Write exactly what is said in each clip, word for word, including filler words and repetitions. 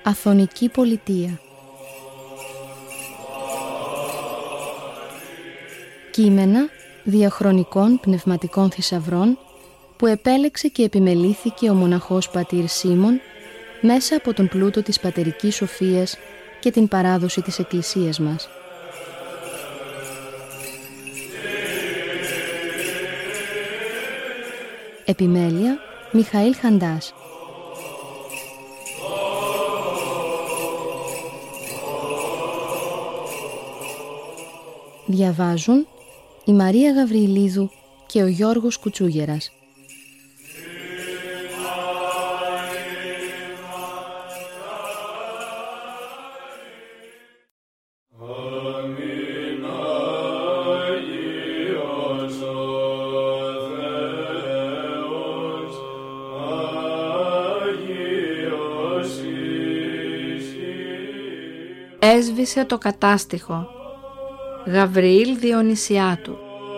Αθωνική Πολιτεία. Κείμενα διαχρονικών πνευματικών θησαυρών που επέλεξε και επιμελήθηκε ο μοναχός πατήρ Σίμων μέσα από τον πλούτο της πατερικής σοφίας και την παράδοση της Εκκλησίας μας. Επιμέλεια Μιχαήλ Χαντάς. Διαβάζουν η Μαρία Γαβριηλίδου και ο Γιώργος Κουτσούγερας. Έσβησε το κατάστιχο. Γαβριήλ Διονυσιάτου.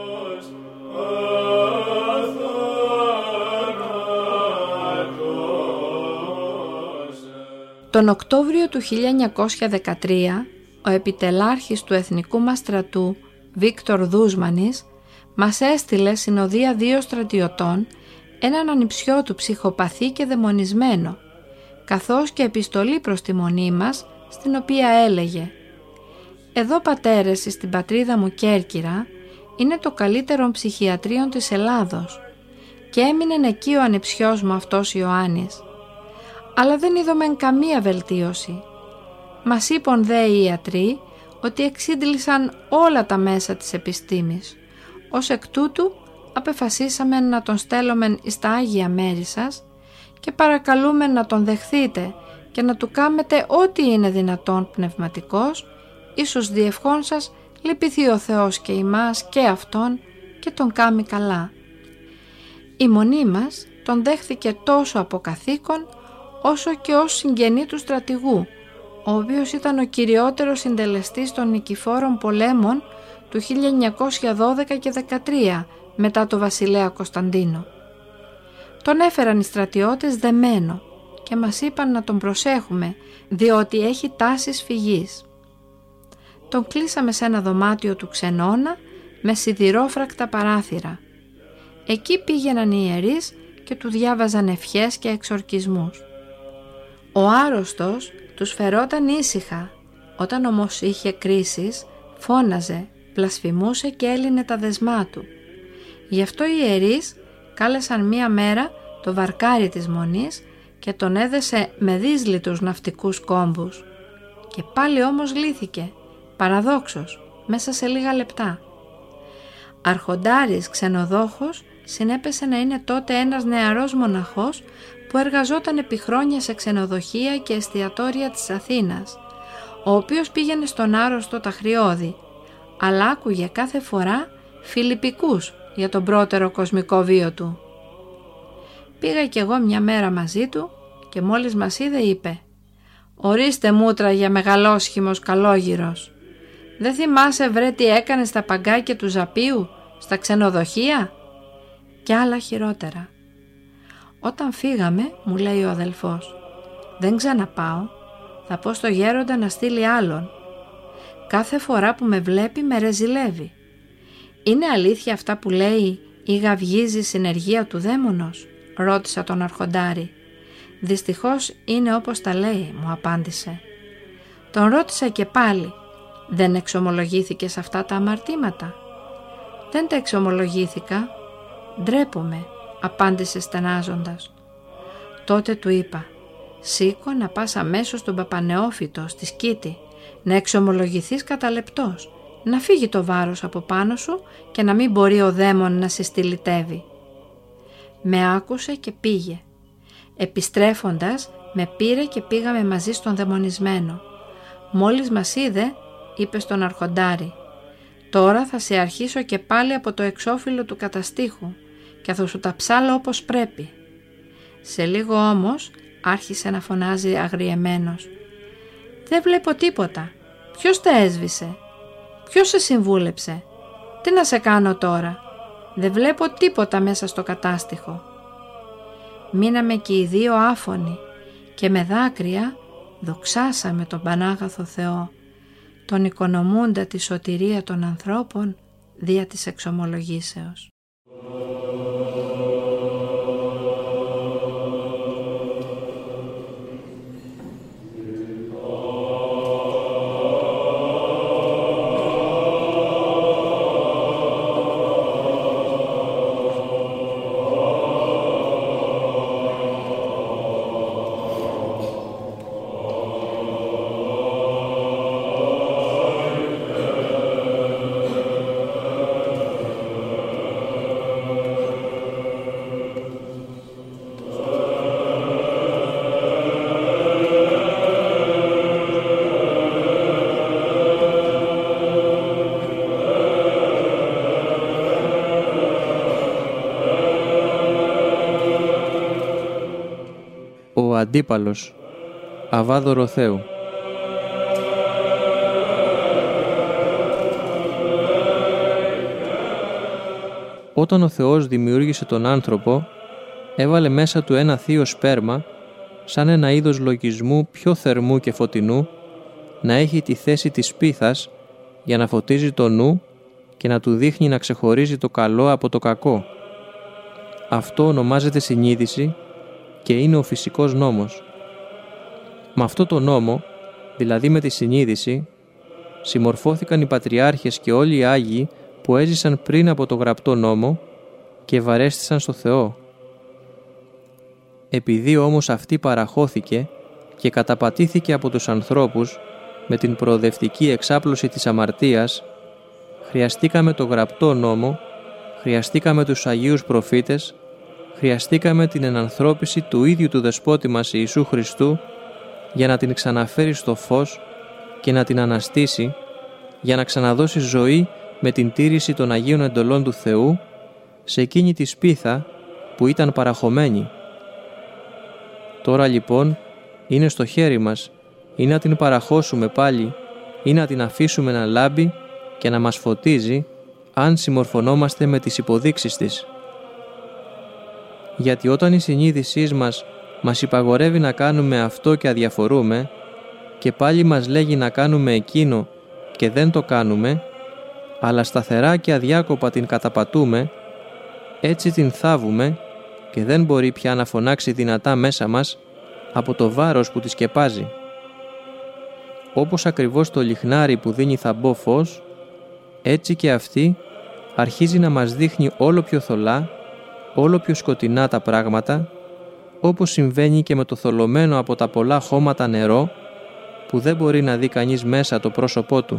Τον Οκτώβριο του χίλια εννιακόσια δεκατρία, ο επιτελάρχης του εθνικού μας στρατού, Βίκτορ Δούσμανης, μας έστειλε συνοδεία δύο στρατιωτών, έναν ανιψιό του ψυχοπαθή και δαιμονισμένο, καθώς και επιστολή προς τη μονή μας, στην οποία έλεγε «Εδώ πατέρες στην πατρίδα μου Κέρκυρα είναι το καλύτερο ψυχιατρίο της Ελλάδος και έμεινε εκεί ο ανιψιός μου αυτός Ιωάννης. Αλλά δεν είδομεν καμία βελτίωση. Μας είπαν δε οι ιατροί ότι εξήντλησαν όλα τα μέσα της επιστήμης. Ως εκ τούτου απεφασίσαμε να τον στέλνομεν εις τα Άγια μέρη σας και παρακαλούμε να τον δεχθείτε και να του κάμετε ό,τι είναι δυνατόν πνευματικός, ίσως διευχών σας λυπηθεί ο Θεός και ημάς και αυτόν και τον κάμει καλά». Η μονή μας τον δέχθηκε τόσο από καθήκον όσο και ως συγγενή του στρατηγού, ο οποίος ήταν ο κυριότερος συντελεστής των νικηφόρων πολέμων του χίλια εννιακόσια δώδεκα και δεκατρία μετά το βασιλέα Κωνσταντίνο. Τον έφεραν οι στρατιώτες δεμένο και μας είπαν να τον προσέχουμε διότι έχει τάσεις φυγής. Τον κλείσαμε σε ένα δωμάτιο του ξενώνα με σιδηρόφρακτα παράθυρα. Εκεί πήγαιναν οι ιερείς και του διάβαζαν ευχές και εξορκισμούς. Ο άρρωστος τους φερόταν ήσυχα, όταν όμως είχε κρίσεις φώναζε, βλασφημούσε και έλυνε τα δεσμά του. Γι' αυτό οι ιερείς κάλεσαν μία μέρα το βαρκάρι της μονής και τον έδεσε με δύσλιτους ναυτικούς κόμβους. Και πάλι όμως λύθηκε, παραδόξως, μέσα σε λίγα λεπτά. Αρχοντάρης ξενοδόχος συνέπεσε να είναι τότε ένας νεαρός μοναχός που εργαζόταν επί χρόνια σε ξενοδοχεία και εστιατόρια της Αθήνας, ο οποίος πήγαινε στον άρρωστο ταχριώδη, αλλά άκουγε κάθε φορά φιλιππικούς για τον πρώτερο κοσμικό βίο του. Πήγα κι εγώ μια μέρα μαζί του και μόλις μας είδε είπε «Ορίστε μούτρα για μεγαλόσχημος καλόγυρος. Δεν θυμάσαι βρε τι έκανε στα παγκάκια του Ζαπίου, στα ξενοδοχεία?» Και άλλα χειρότερα. Όταν φύγαμε μου λέει ο αδελφός «Δεν ξαναπάω, θα πω στο γέροντα να στείλει άλλον. Κάθε φορά που με βλέπει με ρεζιλεύει. Είναι αλήθεια αυτά που λέει ή γαυγίζει συνεργεία του δαίμονος?» Ρώτησα τον αρχοντάρη. «Δυστυχώς είναι όπως τα λέει», μου απάντησε. Τον ρώτησα και πάλι «Δεν εξομολογήθηκε σε αυτά τα αμαρτήματα?» «Δεν τα εξομολογήθηκα». «Ντρέπομαι», απάντησε στενάζοντας. Τότε του είπα «Σήκω να πας αμέσως στον Παπανεόφυτο στη Σκήτη, να εξομολογηθείς κατά λεπτός, να φύγει το βάρος από πάνω σου και να μην μπορεί ο δαίμον να σε στυλιτεύει». Με άκουσε και πήγε. Επιστρέφοντας με πήρε και πήγαμε μαζί στον δαιμονισμένο. Μόλις μας είδε είπε στον αρχοντάρη «Τώρα θα σε αρχίσω και πάλι από το εξώφυλλο του καταστίχου και θα σου τα ψάλω όπως πρέπει». Σε λίγο όμως άρχισε να φωνάζει αγριεμένος «Δεν βλέπω τίποτα. Ποιος τα έσβησε? Ποιος σε συμβούλεψε? Τι να σε κάνω τώρα? Δεν βλέπω τίποτα μέσα στο κατάστιχο». Μείναμε και οι δύο άφωνοι και με δάκρυα δοξάσαμε τον Πανάγαθο Θεό, τον οικονομούντα τη σωτηρία των ανθρώπων δια της εξομολογήσεως. Ο Αντίπαλος, Αββά Δωροθέου. Όταν ο Θεός δημιούργησε τον άνθρωπο, έβαλε μέσα του ένα θείο σπέρμα, σαν ένα είδος λογισμού πιο θερμού και φωτεινού, να έχει τη θέση της πίθας για να φωτίζει το νου και να του δείχνει να ξεχωρίζει το καλό από το κακό. Αυτό ονομάζεται συνείδηση και είναι ο φυσικός νόμος. Με αυτό το νόμο, δηλαδή με τη συνείδηση, συμμορφώθηκαν οι πατριάρχες και όλοι οι Άγιοι που έζησαν πριν από το γραπτό νόμο και βαρέστησαν στο Θεό. Επειδή όμως αυτή παραχώθηκε και καταπατήθηκε από τους ανθρώπους με την προοδευτική εξάπλωση της αμαρτίας, χρειαστήκαμε το γραπτό νόμο, χρειαστήκαμε τους Αγίους Προφήτες, χρειαστήκαμε την ενανθρώπιση του ίδιου του Δεσπότη μας Ιησού Χριστού για να την ξαναφέρει στο φως και να την αναστήσει, για να ξαναδώσει ζωή με την τήρηση των Αγίων εντολών του Θεού σε εκείνη τη σπίθα που ήταν παραχωμένη. Τώρα λοιπόν είναι στο χέρι μας ή να την παραχώσουμε πάλι ή να την αφήσουμε να λάμπει και να μας φωτίζει αν συμμορφωνόμαστε με τις υποδείξεις της. Γιατί όταν η συνείδησή μας μας υπαγορεύει να κάνουμε αυτό και αδιαφορούμε και πάλι μας λέγει να κάνουμε εκείνο και δεν το κάνουμε, αλλά σταθερά και αδιάκοπα την καταπατούμε, έτσι την θάβουμε και δεν μπορεί πια να φωνάξει δυνατά μέσα μας από το βάρος που τη σκεπάζει. Όπως ακριβώς το λιχνάρι που δίνει θαμπό φως, έτσι και αυτή αρχίζει να μας δείχνει όλο πιο θολά, όλο πιο σκοτεινά τα πράγματα, όπως συμβαίνει και με το θολωμένο από τα πολλά χώματα νερό που δεν μπορεί να δει κανείς μέσα το πρόσωπό του.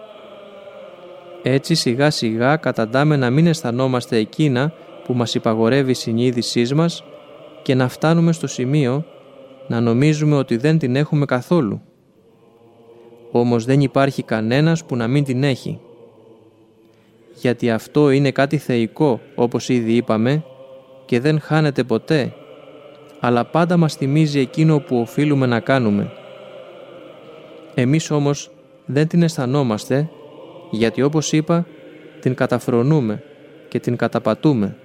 Έτσι σιγά σιγά καταντάμε να μην αισθανόμαστε εκείνα που μας υπαγορεύει η συνείδησή μας και να φτάνουμε στο σημείο να νομίζουμε ότι δεν την έχουμε καθόλου. Όμως δεν υπάρχει κανένας που να μην την έχει. Γιατί αυτό είναι κάτι θεϊκό, όπως ήδη είπαμε, και δεν χάνεται ποτέ, αλλά πάντα μας θυμίζει εκείνο που οφείλουμε να κάνουμε. Εμείς όμως δεν την αισθανόμαστε, γιατί όπως είπα, την καταφρονούμε και την καταπατούμε.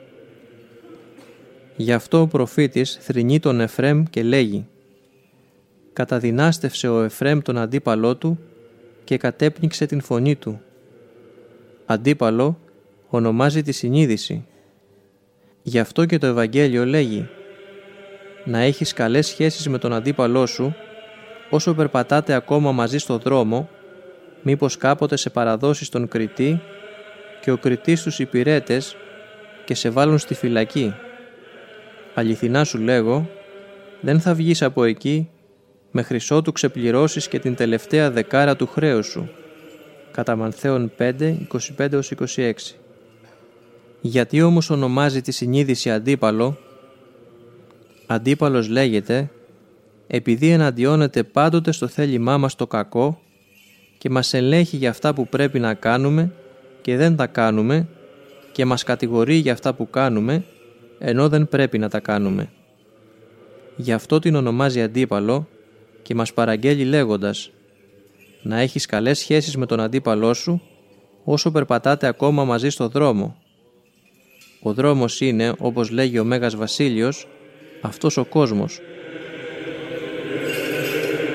Γι' αυτό ο προφήτης θρηνεί τον Εφραίμ και λέγει «Καταδυνάστευσε ο Εφραίμ τον αντίπαλό του και κατέπνιξε την φωνή του». Αντίπαλο ονομάζει τη συνείδηση. Γι' αυτό και το Ευαγγέλιο λέγει «Να έχεις καλές σχέσεις με τον αντίπαλό σου, όσο περπατάτε ακόμα μαζί στο δρόμο, μήπως κάποτε σε παραδώσεις τον κριτή και ο κριτής τους υπηρέτες και σε βάλουν στη φυλακή. Αληθινά σου λέγω, δεν θα βγεις από εκεί μέχρι ότου ξεπληρώσεις και την τελευταία δεκάρα του χρέους σου». Κατά Μανθαίον πέντε, είκοσι πέντε έως είκοσι έξι. Γιατί όμως ονομάζει τη συνείδηση αντίπαλο? Αντίπαλος λέγεται επειδή εναντιώνεται πάντοτε στο θέλημά μας το κακό και μας ελέγχει για αυτά που πρέπει να κάνουμε και δεν τα κάνουμε και μας κατηγορεί για αυτά που κάνουμε ενώ δεν πρέπει να τα κάνουμε. Γι' αυτό την ονομάζει αντίπαλο και μας παραγγέλει λέγοντας «Να έχεις καλές σχέσεις με τον αντίπαλό σου όσο περπατάτε ακόμα μαζί στο δρόμο». Ο δρόμος είναι, όπως λέγει ο Μέγας Βασίλειος, αυτός ο κόσμος.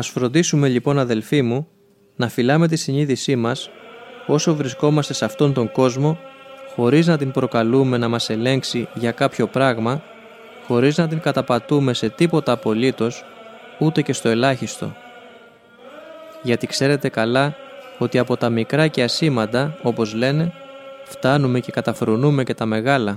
Ας φροντίσουμε λοιπόν, αδελφοί μου, να φυλάμε τη συνείδησή μας όσο βρισκόμαστε σε αυτόν τον κόσμο, χωρίς να την προκαλούμε να μας ελέγξει για κάποιο πράγμα, χωρίς να την καταπατούμε σε τίποτα απολύτως, ούτε και στο ελάχιστο. Γιατί ξέρετε καλά ότι από τα μικρά και ασήμαντα, όπως λένε, φτάνουμε και καταφρονούμε και τα μεγάλα.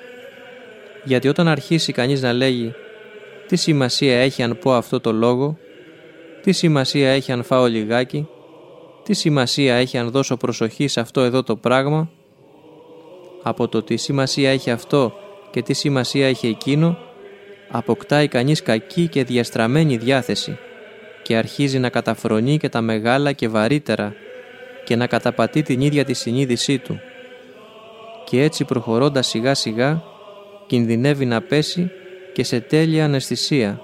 Γιατί όταν αρχίσει κανείς να λέγει «Τι σημασία έχει αν πω αυτό το λόγο», «Τι σημασία έχει αν φάω λιγάκι», «Τι σημασία έχει αν δώσω προσοχή σε αυτό εδώ το πράγμα», από το «Τι σημασία έχει αυτό» και «Τι σημασία έχει εκείνο» αποκτάει κανείς κακή και διαστραμμένη διάθεση και αρχίζει να καταφρονεί και τα μεγάλα και βαρύτερα και να καταπατεί την ίδια τη συνείδησή του. Και έτσι προχωρώντας σιγά σιγά κινδυνεύει να πέσει και σε τέλεια αναισθησία.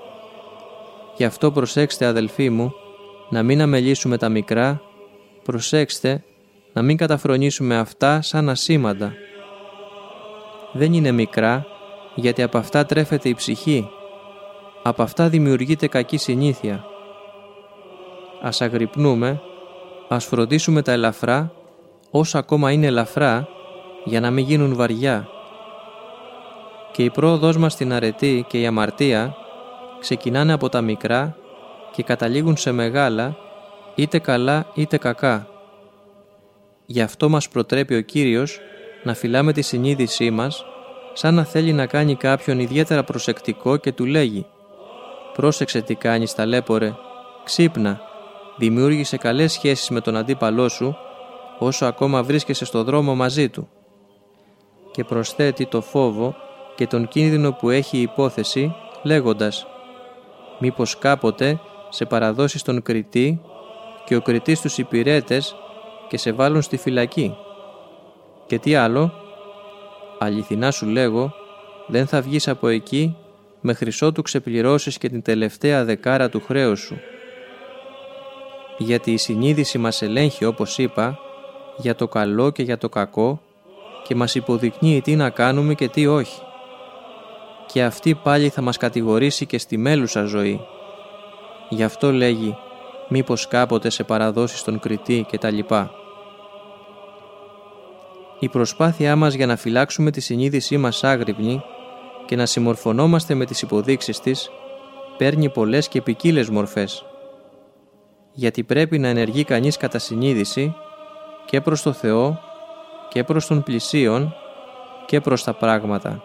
Γι' αυτό προσέξτε, αδελφοί μου, να μην αμελήσουμε τα μικρά, προσέξτε να μην καταφρονήσουμε αυτά σαν ασήμαντα. Δεν είναι μικρά, γιατί από αυτά τρέφεται η ψυχή, από αυτά δημιουργείται κακή συνήθεια. Ας αγρυπνούμε, ας φροντίσουμε τα ελαφρά, όσα ακόμα είναι ελαφρά, για να μην γίνουν βαριά. Και η πρόοδος μας στην αρετή και η αμαρτία ξεκινάνε από τα μικρά και καταλήγουν σε μεγάλα, είτε καλά είτε κακά. Γι' αυτό μας προτρέπει ο Κύριος να φυλάμε τη συνείδησή μας, σαν να θέλει να κάνει κάποιον ιδιαίτερα προσεκτικό και του λέγει «Πρόσεξε τι κάνεις, ταλέπορε, ξύπνα, δημιούργησε καλές σχέσεις με τον αντίπαλό σου, όσο ακόμα βρίσκεσαι στο δρόμο μαζί του». Και προσθέτει το φόβο και τον κίνδυνο που έχει η υπόθεση, λέγοντας «Μήπως κάποτε σε παραδώσεις τον κριτή και ο κριτής τους υπηρέτες και σε βάλουν στη φυλακή». Και τι άλλο, αληθινά σου λέγω, δεν θα βγεις από εκεί μέχρι ότου ξεπληρώσεις και την τελευταία δεκάρα του χρέους σου. Γιατί η συνείδηση μας ελέγχει, όπως είπα, για το καλό και για το κακό και μας υποδεικνύει τι να κάνουμε και τι όχι. Και αυτή πάλι θα μας κατηγορήσει και στη μέλουσα ζωή. Γι' αυτό λέγει «Μήπως κάποτε σε παραδώσεις τον κριτή» και τα λοιπά. Η προσπάθειά μας για να φυλάξουμε τη συνείδησή μας άγρυπνη και να συμμορφωνόμαστε με τις υποδείξεις της παίρνει πολλές και ποικίλες μορφές. Γιατί πρέπει να ενεργεί κανείς κατά συνείδηση και προς το Θεό και προς τον πλησίον και προς τα πράγματα.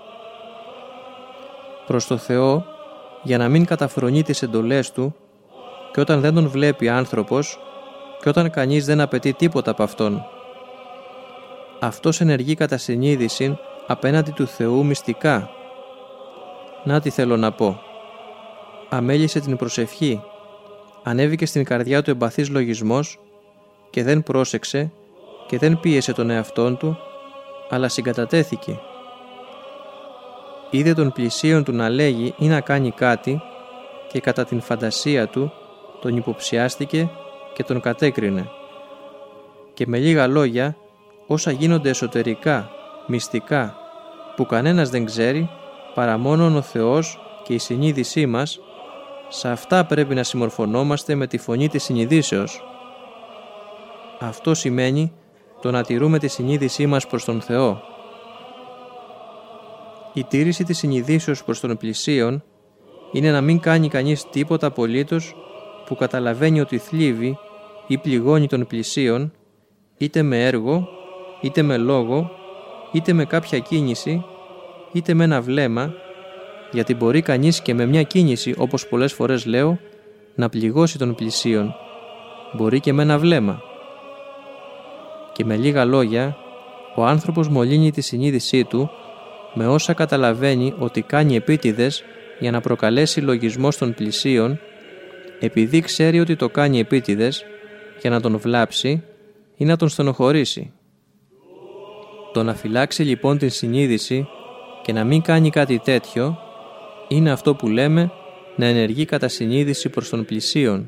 Προς το Θεό για να μην καταφρονεί τις εντολές Του και όταν δεν τον βλέπει άνθρωπος και όταν κανείς δεν απαιτεί τίποτα από Αυτόν. Αυτός ενεργεί κατά συνείδηση απέναντι του Θεού μυστικά. Να τι θέλω να πω. Αμέλησε την προσευχή, ανέβηκε στην καρδιά του εμπαθής λογισμός και δεν πρόσεξε και δεν πίεσε τον εαυτόν του, αλλά συγκατατέθηκε. Είδε τον πλησίον του να λέγει ή να κάνει κάτι και κατά την φαντασία του τον υποψιάστηκε και τον κατέκρινε. Και με λίγα λόγια, όσα γίνονται εσωτερικά, μυστικά, που κανένας δεν ξέρει, παρά μόνον ο Θεός και η συνείδησή μας, σε αυτά πρέπει να συμμορφωνόμαστε με τη φωνή της συνειδήσεως. Αυτό σημαίνει το να τηρούμε τη συνείδησή μας προς τον Θεό. Η τήρηση της συνειδήσεως προς τον πλησίον είναι να μην κάνει κανείς τίποτα απολύτως που καταλαβαίνει ότι θλίβει ή πληγώνει τον πλησίον, είτε με έργο, είτε με λόγο, είτε με κάποια κίνηση, είτε με ένα βλέμμα, γιατί μπορεί κανείς και με μια κίνηση, όπως πολλές φορές λέω, να πληγώσει τον πλησίον. Μπορεί και με ένα βλέμμα. Και με λίγα λόγια, ο άνθρωπος μολύνει τη συνείδησή του με όσα καταλαβαίνει ότι κάνει επίτηδες για να προκαλέσει λογισμό στον πλησίον, επειδή ξέρει ότι το κάνει επίτηδες για να τον βλάψει ή να τον στενοχωρήσει. Το να φυλάξει λοιπόν την συνείδηση και να μην κάνει κάτι τέτοιο είναι αυτό που λέμε να ενεργεί κατά συνείδηση προς τον πλησίον.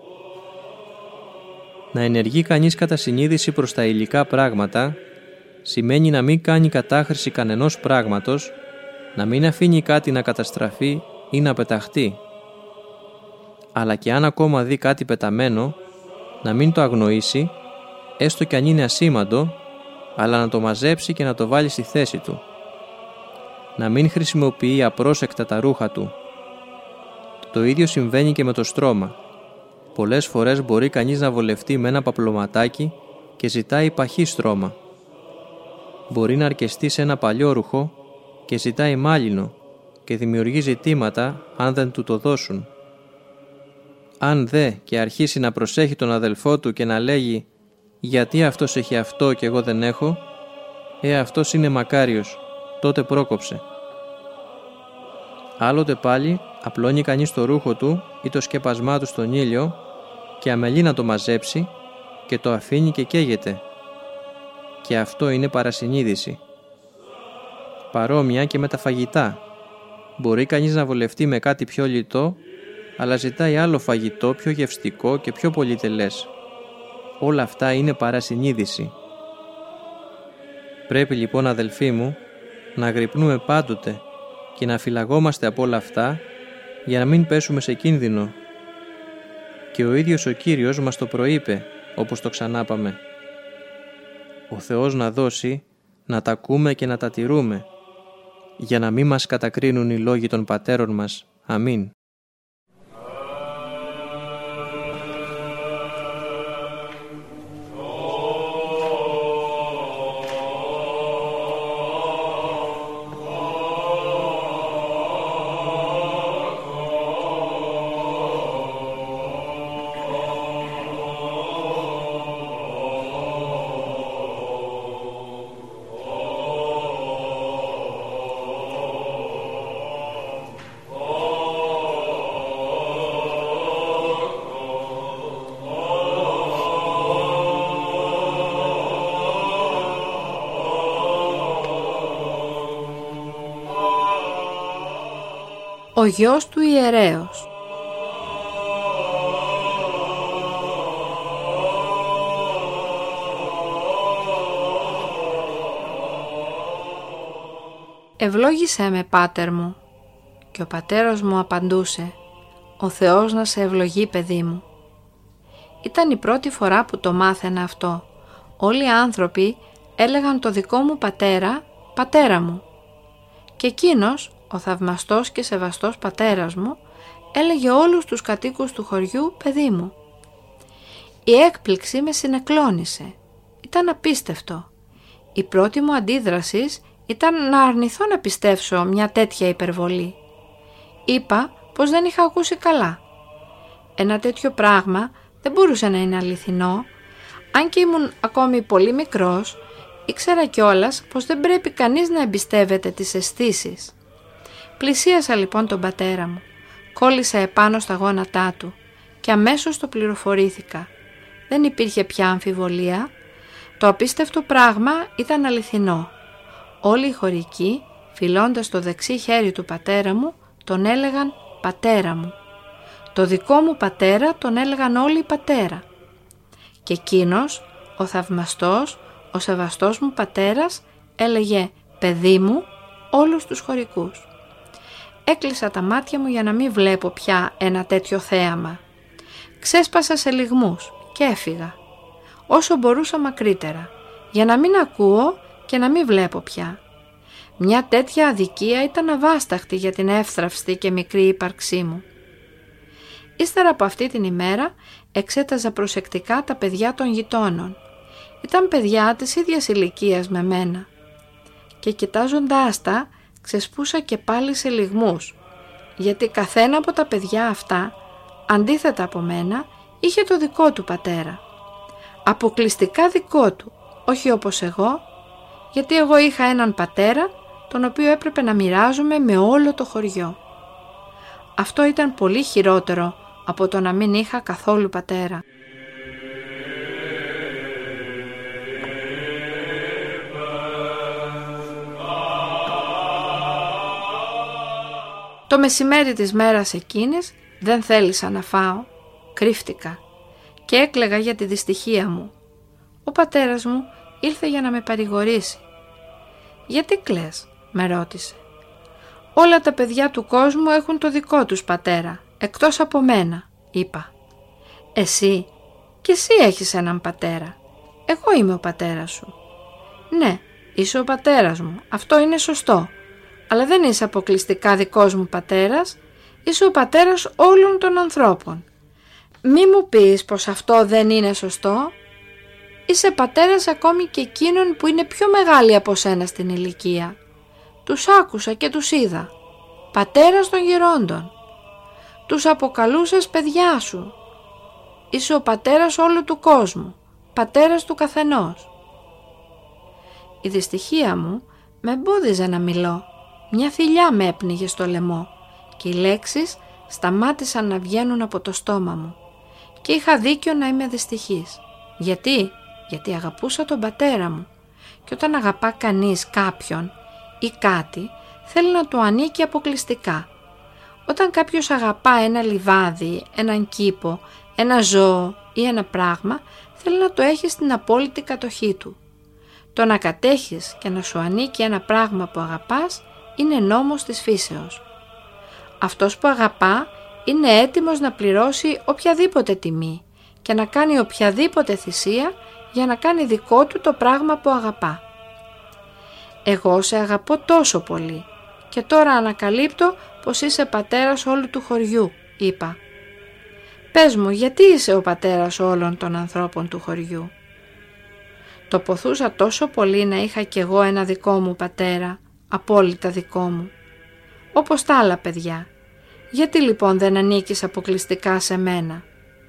Να ενεργεί κανείς κατά συνείδηση προς τα υλικά πράγματα σημαίνει να μην κάνει κατάχρηση κανενός πράγματος, να μην αφήνει κάτι να καταστραφεί ή να πεταχτεί. αλλά και αν ακόμα δει κάτι πεταμένο, να μην το αγνοήσει, έστω κι αν είναι ασήμαντο, αλλά να το μαζέψει και να το βάλει στη θέση του. Να μην χρησιμοποιεί απρόσεκτα τα ρούχα του. Το ίδιο συμβαίνει και με το στρώμα. Πολλές φορές μπορεί κανείς να βολευτεί με ένα παπλωματάκι και ζητάει παχύ στρώμα. Μπορεί να αρκεστεί σε ένα παλιό ρούχο και ζητάει μάλινο και δημιουργεί ζητήματα αν δεν του το δώσουν. Αν δε και αρχίσει να προσέχει τον αδελφό του και να λέγει «Γιατί αυτός έχει αυτό και εγώ δεν έχω», «Ε, αυτός είναι μακάριος, τότε πρόκοψε». Άλλοτε πάλι απλώνει κανείς το ρούχο του ή το σκέπασμά του στον ήλιο και αμελεί να το μαζέψει και το αφήνει και καίγεται. Και αυτό είναι παρασυνείδηση. Παρόμοια και με τα φαγητά. Μπορεί κανείς να βολευτεί με κάτι πιο λιτό, αλλά ζητάει άλλο φαγητό πιο γευστικό και πιο πολυτελές. Όλα αυτά είναι παρασυνείδηση. Πρέπει λοιπόν, αδελφοί μου, να αγρυπνούμε πάντοτε και να φυλαγόμαστε από όλα αυτά για να μην πέσουμε σε κίνδυνο. Και ο ίδιος ο Κύριος μας το προείπε, όπως το ξανάπαμε. Ο Θεός να δώσει, να τα ακούμε και να τα τηρούμε, για να μην μας κατακρίνουν οι λόγοι των πατέρων μας. Αμήν. Ο γιος του ιερέως. «Ευλόγησέ με, πάτερ μου». Και ο πατέρας μου απαντούσε «Ο Θεός να σε ευλογεί, παιδί μου». Ήταν η πρώτη φορά που το μάθαινα αυτό. Όλοι οι άνθρωποι έλεγαν το δικό μου πατέρα, πατέρα μου. Και εκείνος, ο θαυμαστός και σεβαστός πατέρας μου, έλεγε όλους τους κατοίκους του χωριού παιδί μου. Η έκπληξη με συνεκλώνησε. Ήταν απίστευτο. Η πρώτη μου αντίδραση ήταν να αρνηθώ να πιστέψω μια τέτοια υπερβολή. Είπα πως δεν είχα ακούσει καλά. Ένα τέτοιο πράγμα δεν μπορούσε να είναι αληθινό. Αν και ήμουν ακόμη πολύ μικρός, ήξερα κιόλας πως δεν πρέπει κανείς να εμπιστεύεται τις αισθήσεις. Πλησίασα λοιπόν τον πατέρα μου, κόλλησα επάνω στα γόνατά του και αμέσως το πληροφορήθηκα. Δεν υπήρχε πια αμφιβολία. Το απίστευτο πράγμα ήταν αληθινό. Όλοι οι χωρικοί, φιλώντας το δεξί χέρι του πατέρα μου, τον έλεγαν πατέρα μου. Το δικό μου πατέρα τον έλεγαν όλοι πατέρα. Και εκείνος, ο θαυμαστός, ο σεβαστός μου πατέρας, έλεγε παιδί μου όλους τους χωρικούς. Έκλεισα τα μάτια μου για να μην βλέπω πια ένα τέτοιο θέαμα. Ξέσπασα σε λυγμούς και έφυγα. Όσο μπορούσα μακρύτερα, για να μην ακούω και να μην βλέπω πια. Μια τέτοια αδικία ήταν αβάσταχτη για την εύθραυστη και μικρή ύπαρξή μου. Ύστερα από αυτή την ημέρα εξέταζα προσεκτικά τα παιδιά των γειτόνων. Ήταν παιδιά της ίδιας ηλικίας με μένα. Και κοιτάζοντάς τα, ξεσπούσα και πάλι σε λυγμούς, γιατί καθένα από τα παιδιά αυτά, αντίθετα από μένα, είχε το δικό του πατέρα. Αποκλειστικά δικό του, όχι όπως εγώ, γιατί εγώ είχα έναν πατέρα, τον οποίο έπρεπε να μοιράζομαι με όλο το χωριό. Αυτό ήταν πολύ χειρότερο από το να μην είχα καθόλου πατέρα. Το μεσημέρι της μέρας εκείνης δεν θέλησα να φάω, κρύφτηκα και έκλαιγα για τη δυστυχία μου. Ο πατέρας μου ήρθε για να με παρηγορήσει. «Γιατί κλαις?» με ρώτησε. «Όλα τα παιδιά του κόσμου έχουν το δικό τους πατέρα, εκτός από μένα», είπα. Εσύ, και εσύ έχεις έναν πατέρα. Εγώ είμαι ο πατέρας σου. Ναι, είσαι ο πατέρας μου, αυτό είναι σωστό. Αλλά δεν είσαι αποκλειστικά δικός μου πατέρας, είσαι ο πατέρας όλων των ανθρώπων. Μη μου πεις πως αυτό δεν είναι σωστό. Είσαι πατέρας ακόμη και εκείνων που είναι πιο μεγάλοι από σένα στην ηλικία. Τους άκουσα και τους είδα. Πατέρας των γερόντων. Τους αποκαλούσες παιδιά σου. Είσαι ο πατέρας όλου του κόσμου, πατέρας του καθενός. Η δυστυχία μου με εμπόδιζε να μιλώ. Μια θηλιά με έπνιγε στο λαιμό και οι λέξεις σταμάτησαν να βγαίνουν από το στόμα μου. Και είχα δίκιο να είμαι δυστυχής. Γιατί? Γιατί αγαπούσα τον πατέρα μου. Και όταν αγαπά κανείς κάποιον ή κάτι, θέλει να του ανήκει αποκλειστικά. Όταν κάποιος αγαπά ένα λιβάδι, έναν κήπο, ένα ζώο ή ένα πράγμα, θέλει να το έχει στην απόλυτη κατοχή του. Το να κατέχεις και να σου ανήκει ένα πράγμα που αγαπάς είναι νόμος της φύσεως. Αυτός που αγαπά είναι έτοιμος να πληρώσει οποιαδήποτε τιμή και να κάνει οποιαδήποτε θυσία για να κάνει δικό του το πράγμα που αγαπά. Εγώ σε αγαπώ τόσο πολύ και τώρα ανακαλύπτω πως είσαι πατέρας όλου του χωριού, είπα. Πες μου, γιατί είσαι ο πατέρας όλων των ανθρώπων του χωριού? Το ποθούσα τόσο πολύ να είχα κι εγώ ένα δικό μου πατέρα, απόλυτα δικό μου, όπως τα άλλα παιδιά. Γιατί λοιπόν δεν ανήκεις αποκλειστικά σε μένα?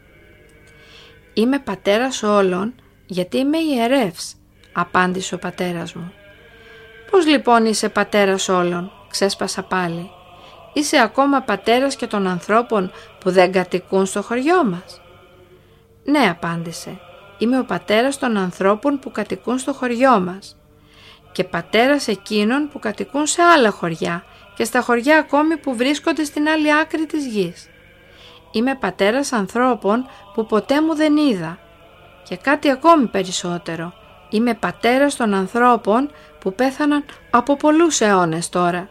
Είμαι πατέρας όλων γιατί είμαι ιερεύς, απάντησε ο πατέρας μου. Πώς λοιπόν είσαι πατέρας όλων? Ξέσπασα πάλι. Είσαι ακόμα πατέρας και των ανθρώπων που δεν κατοικούν στο χωριό μας? Ναι, απάντησε. Είμαι ο πατέρας των ανθρώπων που κατοικούν στο χωριό μας και πατέρας εκείνων που κατοικούν σε άλλα χωριά και στα χωριά ακόμη που βρίσκονται στην άλλη άκρη της γης. Είμαι πατέρας ανθρώπων που ποτέ μου δεν είδα και κάτι ακόμη περισσότερο. Είμαι πατέρας των ανθρώπων που πέθαναν από πολλούς αιώνες τώρα.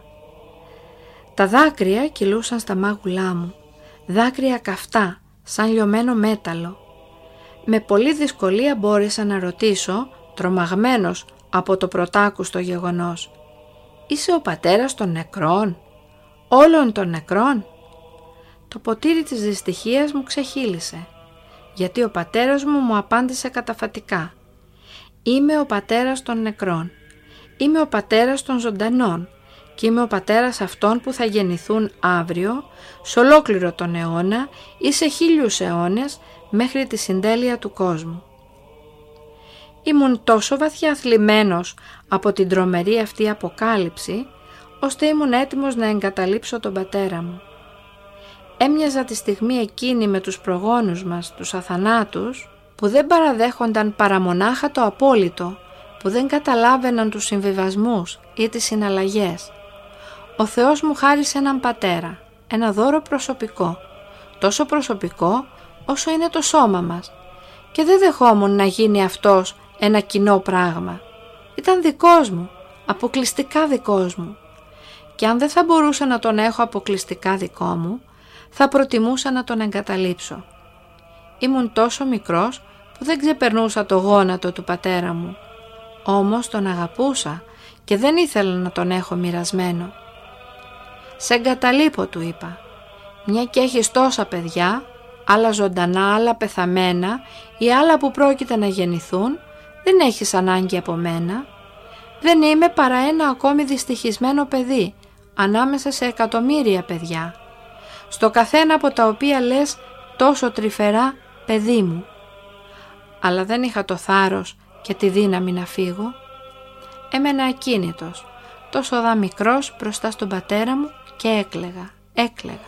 Τα δάκρυα κυλούσαν στα μάγουλά μου, δάκρυα καυτά, σαν λιωμένο μέταλλο. Με πολλή δυσκολία μπόρεσα να ρωτήσω, τρομαγμένος από το πρωτάκουστο γεγονός. Είσαι ο πατέρας των νεκρών, όλων των νεκρών? Το ποτήρι της δυστυχίας μου ξεχύλισε, γιατί ο πατέρας μου μου απάντησε καταφατικά. Είμαι ο πατέρας των νεκρών, είμαι ο πατέρας των ζωντανών και είμαι ο πατέρας αυτών που θα γεννηθούν αύριο, σε ολόκληρο τον αιώνα ή σε χίλιους αιώνες μέχρι τη συντέλεια του κόσμου. Ήμουν τόσο βαθιά θλιμμένος από την τρομερή αυτή αποκάλυψη, ώστε ήμουν έτοιμος να εγκαταλείψω τον πατέρα μου. Έμοιαζα τη στιγμή εκείνη με τους προγόνους μας, τους αθανάτους, που δεν παραδέχονταν παρά μονάχα το απόλυτο, που δεν καταλάβαιναν τους συμβιβασμούς ή τις συναλλαγές. Ο Θεός μου χάρισε έναν πατέρα, ένα δώρο προσωπικό, τόσο προσωπικό όσο είναι το σώμα μας, και δεν δεχόμουν να γίνει αυτός ένα κοινό πράγμα. Ήταν δικός μου, αποκλειστικά δικός μου, και αν δεν θα μπορούσα να τον έχω αποκλειστικά δικό μου, θα προτιμούσα να τον εγκαταλείψω. Ήμουν τόσο μικρός που δεν ξεπερνούσα το γόνατο του πατέρα μου, όμως τον αγαπούσα και δεν ήθελα να τον έχω μοιρασμένο. «Σε εγκαταλείπω», του είπα, «μια και έχεις τόσα παιδιά, άλλα ζωντανά, άλλα πεθαμένα ή άλλα που πρόκειται να γεννηθούν, δεν έχεις ανάγκη από μένα. Δεν είμαι παρά ένα ακόμη δυστυχισμένο παιδί, ανάμεσα σε εκατομμύρια παιδιά, στο καθένα από τα οποία λες τόσο τρυφερά παιδί μου». Αλλά δεν είχα το θάρρος και τη δύναμη να φύγω. Έμενα ακίνητος, τόσο δα μικρός μπροστά στον πατέρα μου και έκλαιγα, έκλαιγα.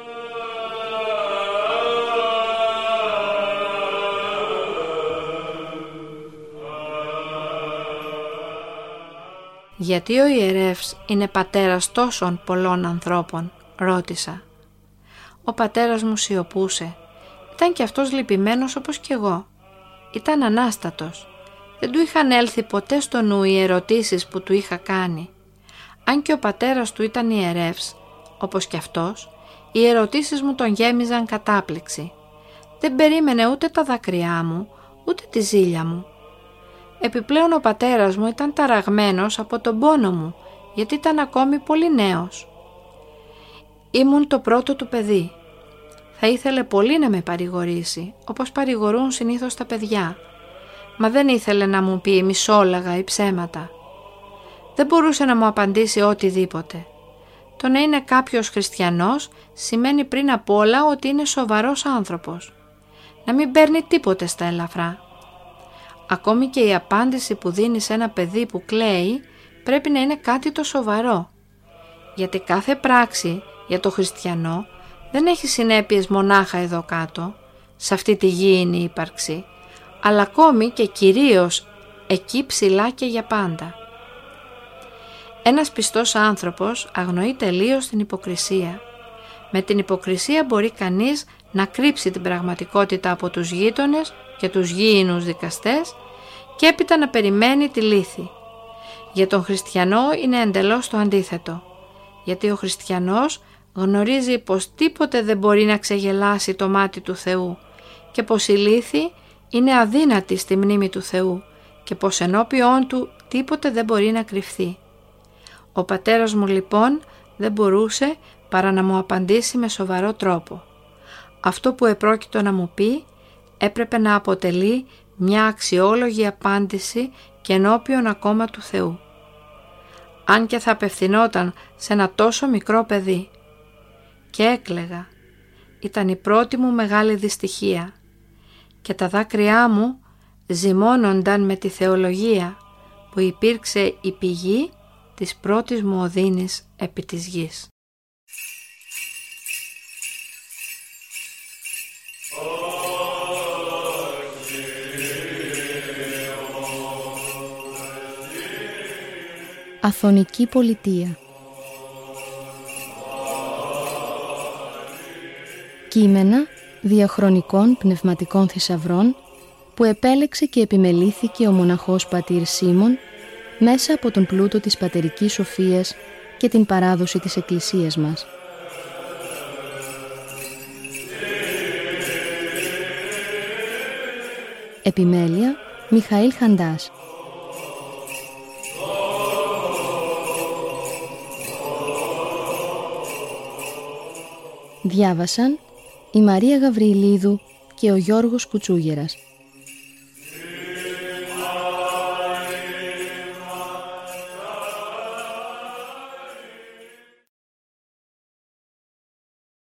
«Γιατί ο ιερεύς είναι πατέρας τόσων πολλών ανθρώπων?» ρώτησα. Ο πατέρας μου σιωπούσε. Ήταν κι αυτός λυπημένος όπως κι εγώ. Ήταν ανάστατος. Δεν του είχαν έλθει ποτέ στο νου οι ερωτήσεις που του είχα κάνει. Αν και ο πατέρας του ήταν ιερεύς, όπως κι αυτός, Οι ερωτήσεις μου τον γέμιζαν κατάπληξη. Δεν περίμενε ούτε τα δάκρυά μου, ούτε τη ζήλια μου. Επιπλέον ο πατέρας μου ήταν ταραγμένος από τον πόνο μου, γιατί ήταν ακόμη πολύ νέος. Ήμουν το πρώτο του παιδί. Θα ήθελε πολύ να με παρηγορήσει, όπως παρηγορούν συνήθως τα παιδιά, μα δεν ήθελε να μου πει μισόλαγα ή ψέματα. Δεν μπορούσε να μου απαντήσει οτιδήποτε. Το να είναι κάποιος χριστιανός σημαίνει πριν απ' όλα ότι είναι σοβαρός άνθρωπος. Να μην παίρνει τίποτε στα ελαφρά. Ακόμη και η απάντηση που δίνει σε ένα παιδί που κλαίει πρέπει να είναι κάτι το σοβαρό. Γιατί κάθε πράξη για το χριστιανό δεν έχει συνέπειες μονάχα εδώ κάτω, σε αυτή τη γήινη ύπαρξη, αλλά ακόμη και κυρίως εκεί ψηλά και για πάντα. Ένας πιστός άνθρωπος αγνοεί τελείως την υποκρισία. Με την υποκρισία μπορεί κανείς να κρύψει την πραγματικότητα από τους γείτονες και τους γήινους δικαστές και έπειτα να περιμένει τη λύθη. Για τον χριστιανό είναι εντελώς το αντίθετο, γιατί ο χριστιανός γνωρίζει πως τίποτε δεν μπορεί να ξεγελάσει το μάτι του Θεού και πως η λύθη είναι αδύνατη στη μνήμη του Θεού και πως ενώπιόν του τίποτε δεν μπορεί να κρυφθεί. Ο πατέρας μου λοιπόν δεν μπορούσε παρά να μου απαντήσει με σοβαρό τρόπο. Αυτό που επρόκειτο να μου πει έπρεπε να αποτελεί μια αξιόλογη απάντηση και ενώπιον ακόμα του Θεού. Αν και θα απευθυνόταν σε ένα τόσο μικρό παιδί. Και έκλαιγα. Ήταν η πρώτη μου μεγάλη δυστυχία και τα δάκρυά μου ζυμώνονταν με τη θεολογία που υπήρξε η πηγή της πρώτης μου οδύνης επί της γης. Αθωνική πολιτεία. Κείμενα διαχρονικών πνευματικών θησαυρών που επέλεξε και επιμελήθηκε ο μοναχός πατήρ Σίμων μέσα από τον πλούτο της πατερικής σοφίας και την παράδοση της Εκκλησίας μας. Επιμέλεια Μιχαήλ Χαντάς. Διάβασαν η Μαρία Γαβριλίδου και ο Γιώργος Κουτσούγερας.